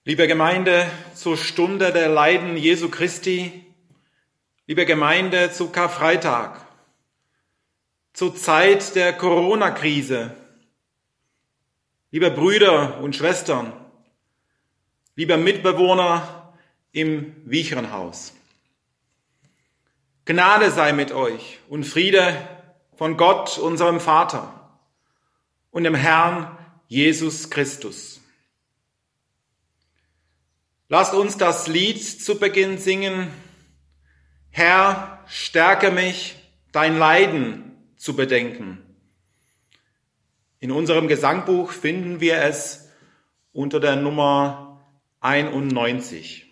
Liebe Gemeinde, zur Stunde der Leiden Jesu Christi, liebe Gemeinde, zu Karfreitag, zur Zeit der Corona-Krise, liebe Brüder und Schwestern, liebe Mitbewohner im Wichernhaus. Gnade sei mit euch und Friede von Gott, unserem Vater und dem Herrn Jesus Christus. Lasst uns das Lied zu Beginn singen. Herr, stärke mich, dein Leiden zu bedenken. In unserem Gesangbuch finden wir es unter der Nummer 91.